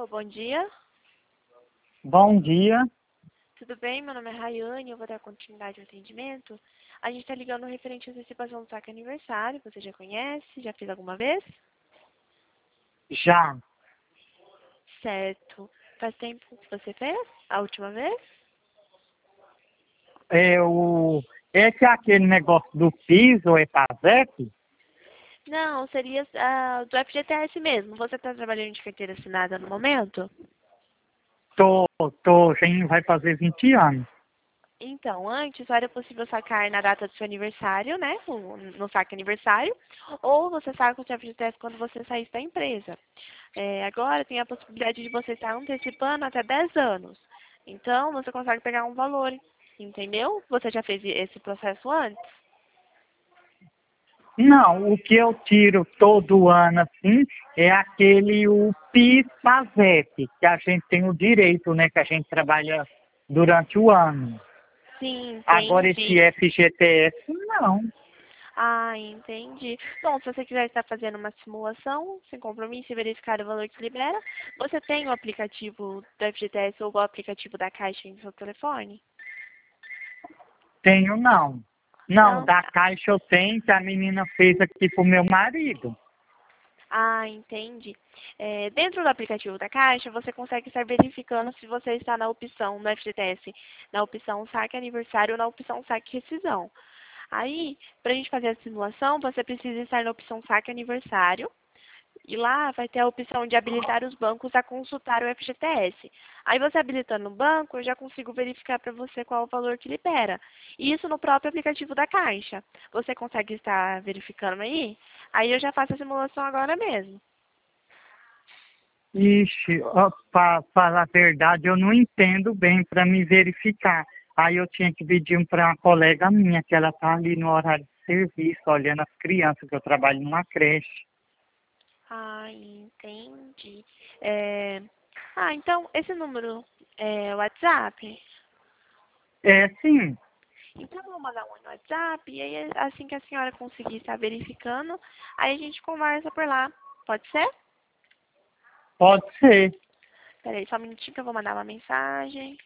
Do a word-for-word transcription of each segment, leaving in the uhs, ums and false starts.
Alô, bom dia. Bom dia. Tudo bem? Meu nome é Rayane, eu vou dar continuidade ao atendimento. A gente está ligando referente à antecipação do saque aniversário. Você já conhece? Já fez alguma vez? Já. Certo. Faz tempo que você fez? A última vez? É, o, é que aquele negócio do piso é PASEP? Não, seria ah, do F G T S mesmo. Você está trabalhando de carteira assinada no momento? Tô, tô, já vai fazer vinte anos. Então, antes só era possível sacar na data do seu aniversário, né? No no saque aniversário. Ou você saca o seu F G T S quando você saísse da empresa. É, agora tem a possibilidade de você estar antecipando até dez anos. Então, você consegue pegar um valor, entendeu? Você já fez esse processo antes? Não, o que eu tiro todo ano, assim, é aquele, o PIS-PASEP, que a gente tem o direito, né, que a gente trabalha durante o ano. Sim, Agora, esse entendi. F G T S, não. Ah, entendi. Bom, se você quiser estar fazendo uma simulação, sem compromisso e verificar o valor que libera, você tem o aplicativo do F G T S ou o aplicativo da Caixa em seu telefone? Tenho, não. Não, Não? da Caixa eu tenho, que a menina fez aqui pro meu marido. Ah, entendi. É, dentro do aplicativo da Caixa, você consegue estar verificando se você está na opção no F G T S, na opção saque aniversário ou na opção saque rescisão. Aí, para a gente fazer a simulação, você precisa estar na opção saque aniversário. E lá vai ter a opção de habilitar os bancos a consultar o F G T S. Aí você habilitando o banco, eu já consigo verificar para você qual o valor que libera. E isso no próprio aplicativo da Caixa. Você consegue estar verificando aí? Aí eu já faço a simulação agora mesmo. Ixi, para falar a verdade, eu não entendo bem para me verificar. Aí eu tinha que pedir para uma colega minha, que ela está ali no horário de serviço, olhando as crianças, que eu trabalho numa creche. Ah, entendi. É... Ah, então esse número é o WhatsApp? É, sim, Então eu vou mandar um no WhatsApp e aí assim que a senhora conseguir estar verificando, aí a gente conversa por lá. Pode ser? pode ser. Peraí, só um minutinho que eu vou mandar uma mensagem.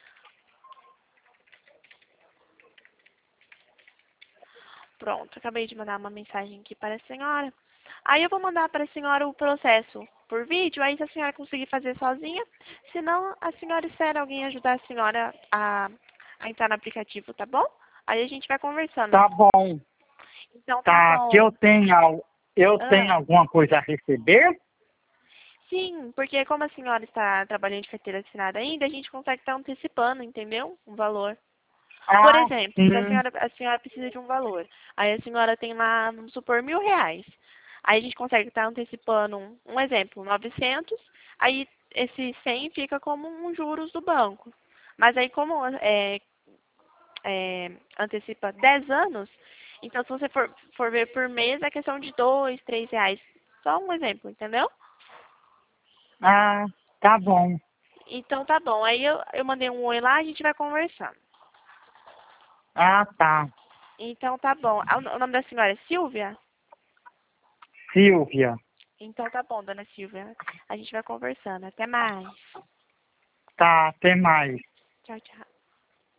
Pronto, acabei de mandar uma mensagem aqui para a senhora. Aí eu vou mandar para a senhora o processo por vídeo, aí se a senhora conseguir fazer sozinha, senão a senhora espera alguém ajudar a senhora a, a entrar no aplicativo, tá bom? Aí a gente vai conversando. Tá bom. Então tá Tá, que eu bom. tenho, al- eu tenho Ah, alguma coisa a receber? sim, porque como a senhora está trabalhando de carteira assinada ainda, a gente consegue estar antecipando, entendeu? Um valor. Por Ah, exemplo, se a sim. senhora, a senhora precisa de um valor, aí a senhora tem lá, vamos supor, mil reais. Aí a gente consegue estar antecipando, um, um exemplo, novecentos, aí esse cem fica como um juros do banco. Mas aí como é, é, antecipa dez anos, então se você for, for ver por mês é questão de dois, três reais. Só um exemplo, entendeu? Ah, tá bom. Então tá bom. Aí eu, eu mandei um oi lá, a gente vai conversando. Ah, tá. Então tá bom. Ah, O nome da senhora é Silvia? Silvia. Então tá bom, dona Silvia. A gente vai conversando. Até mais. Tá, até mais. Tchau, tchau.